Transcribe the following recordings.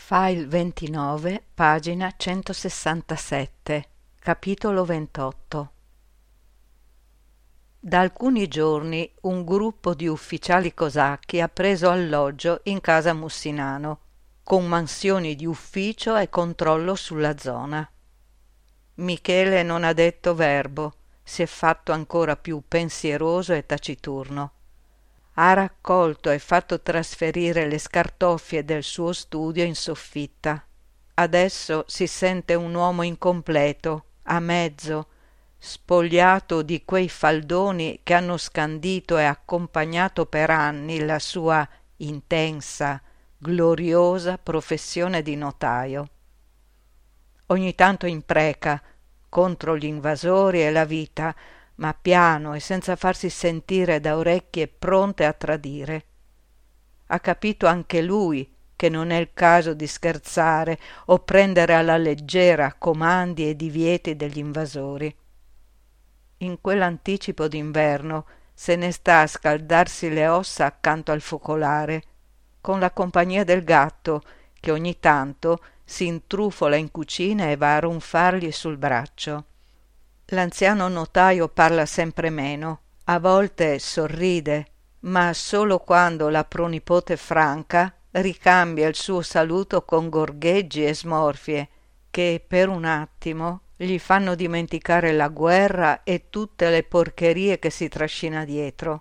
File 29, pagina 167, capitolo 28. Da alcuni giorni un gruppo di ufficiali cosacchi ha preso alloggio in casa Mussinano, con mansioni di ufficio e controllo sulla zona. Michele non ha detto verbo, si è fatto ancora più pensieroso e taciturno. Ha raccolto e fatto trasferire le scartoffie del suo studio in soffitta. Adesso si sente un uomo incompleto, a mezzo, spogliato di quei faldoni che hanno scandito e accompagnato per anni la sua intensa, gloriosa professione di notaio. Ogni tanto impreca contro gli invasori e la vita, ma piano e senza farsi sentire da orecchie pronte a tradire. Ha capito anche lui che non è il caso di scherzare o prendere alla leggera comandi e divieti degli invasori. In quell'anticipo d'inverno se ne sta a scaldarsi le ossa accanto al focolare, con la compagnia del gatto che ogni tanto si intrufola in cucina e va a ronfargli sul braccio. L'anziano notaio parla sempre meno, a volte sorride, ma solo quando la pronipote Franca ricambia il suo saluto con gorgheggi e smorfie che per un attimo gli fanno dimenticare la guerra e tutte le porcherie che si trascina dietro.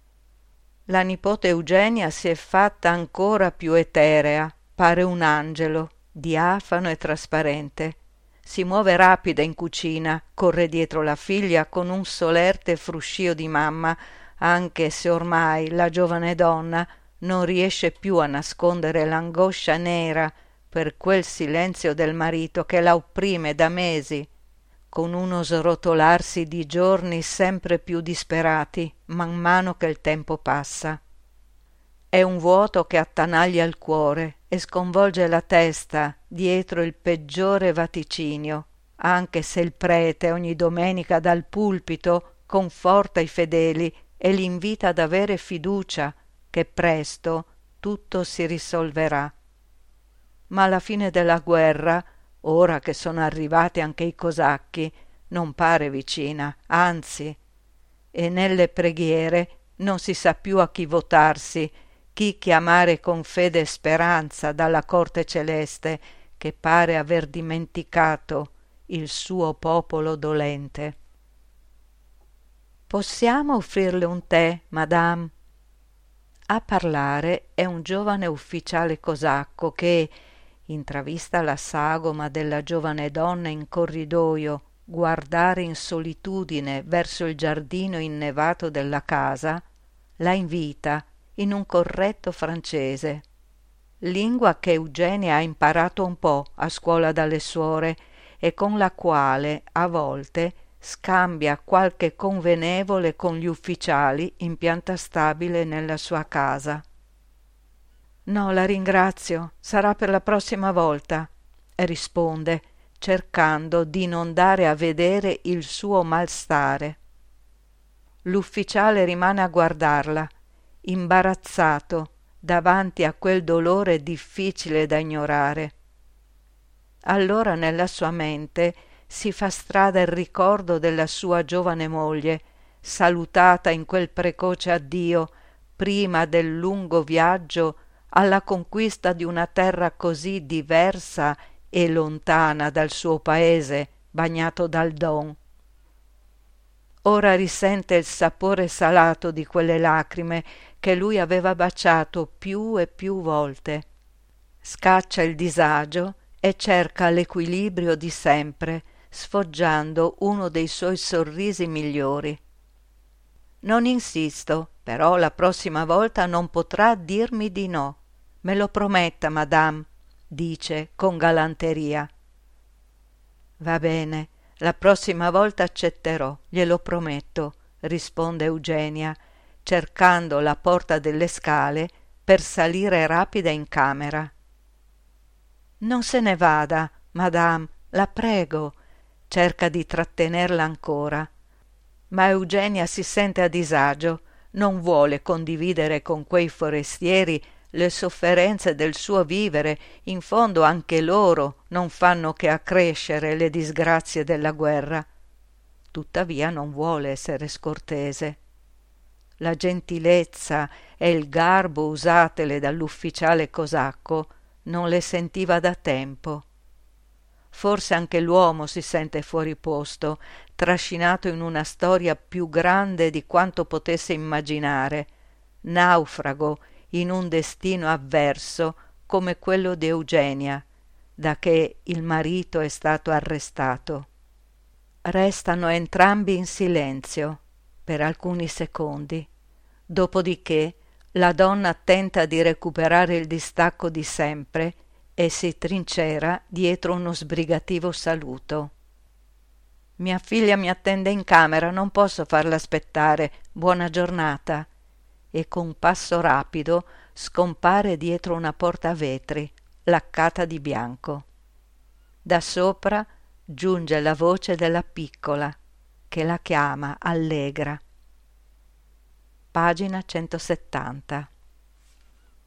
La nipote Eugenia si è fatta ancora più eterea, pare un angelo, diafano e trasparente. Si muove rapida in cucina, corre dietro la figlia con un solerte fruscio di mamma, anche se ormai la giovane donna non riesce più a nascondere l'angoscia nera per quel silenzio del marito che la opprime da mesi, con uno srotolarsi di giorni sempre più disperati man mano che il tempo passa. È un vuoto che attanaglia il cuore e sconvolge la testa dietro il peggiore vaticinio, anche se il prete ogni domenica dal pulpito conforta i fedeli e li invita ad avere fiducia che presto tutto si risolverà. Ma alla fine della guerra, ora che sono arrivati anche i cosacchi, non pare vicina, anzi, e nelle preghiere non si sa più a chi votarsi, chi chiamare con fede e speranza dalla corte celeste che pare aver dimenticato il suo popolo dolente. «Possiamo offrirle un tè, madame?» A parlare è un giovane ufficiale cosacco che, intravista la sagoma della giovane donna in corridoio guardare in solitudine verso il giardino innevato della casa, la invita in un corretto francese, lingua che Eugenia ha imparato un po' a scuola dalle suore e con la quale a volte scambia qualche convenevole con gli ufficiali in pianta stabile nella sua casa. «No, la ringrazio, sarà per la prossima volta», risponde, cercando di non dare a vedere il suo malstare. L'ufficiale rimane a guardarla, imbarazzato davanti a quel dolore difficile da ignorare. Allora nella sua mente si fa strada il ricordo della sua giovane moglie, salutata in quel precoce addio prima del lungo viaggio alla conquista di una terra così diversa e lontana dal suo paese bagnato dal Don. Ora risente il sapore salato di quelle lacrime che lui aveva baciato più e più volte. Scaccia il disagio e cerca l'equilibrio di sempre, sfoggiando uno dei suoi sorrisi migliori. «Non insisto, però la prossima volta non potrà dirmi di no. Me lo prometta, madame», dice con galanteria. «Va bene, la prossima volta accetterò, glielo prometto», risponde Eugenia, cercando la porta delle scale per salire rapida in camera. «Non se ne vada, madame, la prego», cerca di trattenerla ancora. Ma Eugenia si sente a disagio, non vuole condividere con quei forestieri le sofferenze del suo vivere, in fondo anche loro non fanno che accrescere le disgrazie della guerra. Tuttavia non vuole essere scortese. La gentilezza e il garbo usatele dall'ufficiale cosacco non le sentiva da tempo. Forse anche l'uomo si sente fuori posto, trascinato in una storia più grande di quanto potesse immaginare, naufrago in un destino avverso come quello di Eugenia, da che il marito è stato arrestato. Restano entrambi in silenzio per alcuni secondi, dopodiché la donna tenta di recuperare il distacco di sempre e si trincera dietro uno sbrigativo saluto. «Mia figlia mi attende in camera, non posso farla aspettare. Buona giornata!» E con passo rapido scompare dietro una porta a vetri, laccata di bianco. Da sopra giunge la voce della piccola, che la chiama allegra. Pagina 170.